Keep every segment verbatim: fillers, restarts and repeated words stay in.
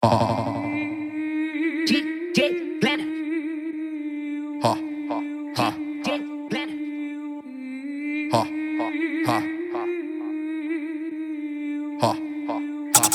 D J Glenn. Ha, ha, D J Glenn. ha, ha, ha, ha.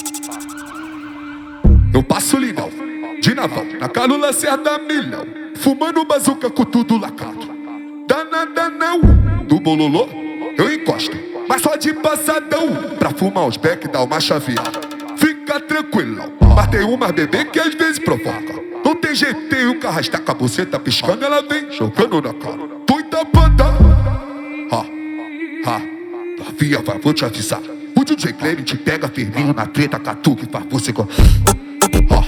Eu passo lindão, de navão, na calula certa milhão, fumando bazuca com tudo lacrado. Danada não, do bololô eu encosto, mas só de passadão, pra fumar os beck e dar uma chaveada. Fica tranquilão, matei uma bebê que às vezes provoca. Não tem jeito, tem um carrasta com a buceta piscando, ela vem jogando na cara. Muita banda. Ha, ha, novinha, vai, vou te avisar. O D J Glenn te pega firminho na treta, catuque, faz você go... Ha,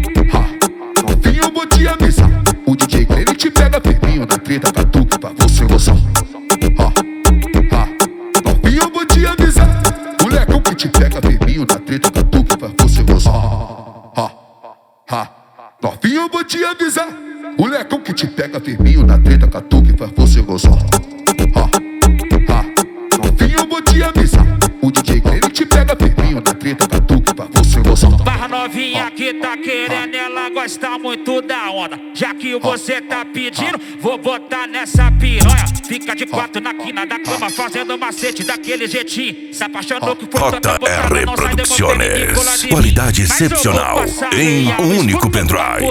ha, novinha, eu vou te avisar. O D J Glenn te pega firminho na treta, catuque, faz você gozar. Ha, ha, novinha, eu vou te avisar. Molecão que te pega firminho na treta, catuque, faz você gozar. Ha, ha, novinha, eu vou te avisar. Molecão que te pega firminho na treta, catuque, faz você gozar. Ha, ha, novinha, eu vou te avisar. O D J Glenn te pega firminho na treta, catuque, faz você gozar. Barra novinha que tá querendo, ela gosta muito da onda. Já que você tá pedindo, vou botar nessa piranha. Fica de quatro na quina da cama, fazendo macete daquele jeitinho. Se apaixonou que foi tanta J R Produções, qualidade excepcional em um único pendrive.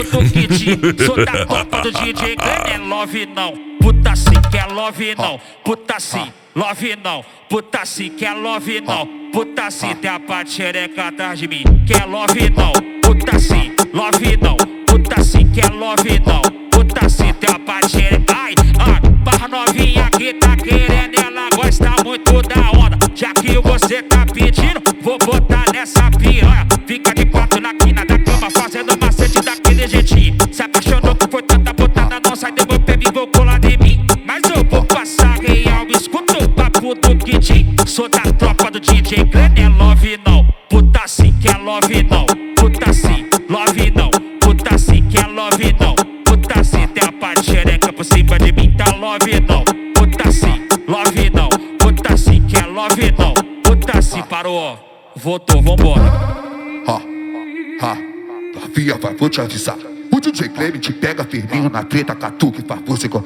Sou da copa do D J Glenn, é love não. Puta sim, que é love não. Puta sim, love não. Puta sim, que é love não. Puta sim, tem a parte xereca atrás de mim. Que é love não. Puta sim, love não. Puta sim, que é love não. Puta sim, tem a parte xereca. Ai, ai, barra novinha que tá querendo, ela gosta muito da onda. Já que você tá pedindo, vou botar nessa piranha. Fica de quatro na quina da cama, fazendo macete daquele jeitinho. Se apaixonou que foi tanta botada, não sai do meu pé e vou colar de mim. Mas eu vou passar real, escuta o papo do Kid. Sou da tropa do D J Glenn, é love não. Puta sim, que é love não. Puta sim, love não. Puta sim, que é love não. Puta sim, tem a parte xereca por cima de mim, tá love não. Puta sim, love não. Puta sim, que é love não. Puta sim, parou, voltou, vambora. Ha, ha, novinha, vai, vou te avisar. O D J Glenn te pega firminho na treta, catuque, faz você go...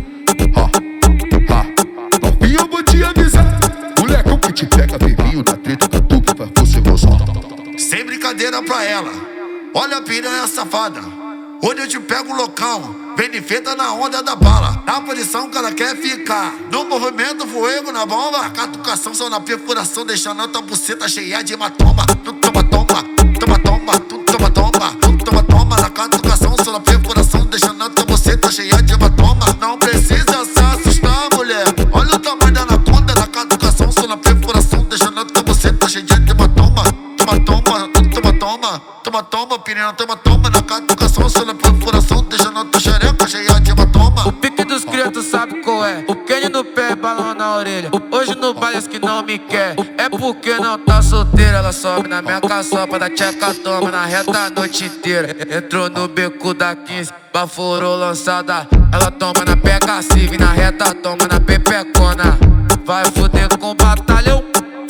Ha, ha, novinha, eu vou te avisar. Molecão que te pega firminho na treta, catuque, faz você gozar. Sem brincadeira pra ela, olha a piranha safada. Onde eu te pego loucão, vem de feita na onda da bala. Na posição que ela quer ficar, no movimento fuego na bomba. A catucação só na perfuração, deixando a tua buceta cheia de hematoma. Tu toma, toma, toma, toma, tu toma, toma, tu toma, toma. Na catucação só na perfuração, deixando a tua buceta cheia de hematoma. Não precisa se assustar, mulher, olha o tamanho da anaconda. Na catucação só na perfuração, deixando a tua buceta cheia de hematoma. Toma, toma, tu toma, toma, toma, toma, piranha, toma, toma. Na catucação só na perfuração, deixando a tua xereca cheia de hematoma. O pique dos crias tu sabe qual é. O Kenny no pé, balão na orelha. Hoje no baile que não me quer. É porque não tá solteira. Ela sobe na minha caçopa da tcheca, toma na reta a noite inteira. Entrou no beco da quinze, baforou lançada. Ela toma na peca, cive na reta, toma na pepecona. Vai fuder com batalhão,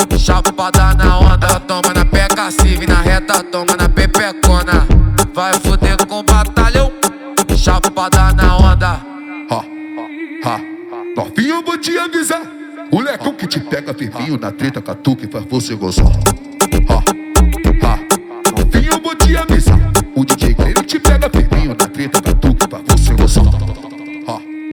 chapada na onda. Ela toma na peca, cive na reta, toma na pepecona. Vai fuder com batalhão, chapada na onda. Ha, ha, novinha, eu vou te avisar. Molecão que te pega firminho na treta, catuque, faz você gozar. Ha, ha, novinha, eu vou te avisar. O D J